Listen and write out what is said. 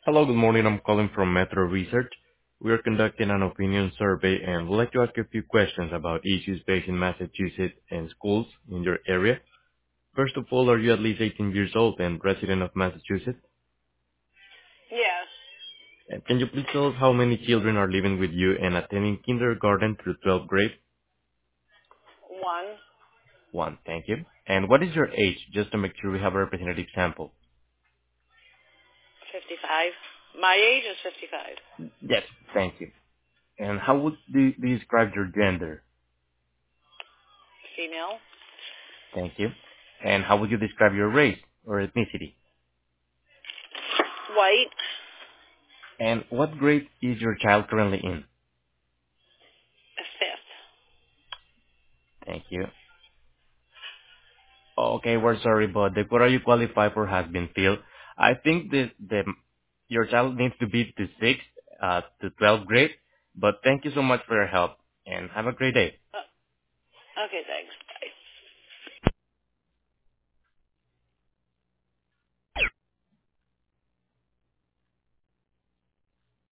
Hello, good morning. I'm calling from Metro Research. We are conducting an opinion survey and would like to ask a few questions about issues facing Massachusetts and schools in your area. First of all, are you at least 18 years old and resident of Massachusetts? Yes. And can you please tell us how many children are living with you and attending kindergarten through 12th grade? One. One, thank you. And what is your age, just to make sure we have a representative sample? 55. My age is 55. Yes, thank you. And how would you describe your gender? Female. Thank you. And how would you describe your race or ethnicity? White. And what grade is your child currently in? Fifth. Thank you. Okay, we're sorry, but the quota you qualify for has been filled. I think your child needs to be to 6th to 12th grade, but thank you so much for your help, and have a great day. Okay, thanks. Bye.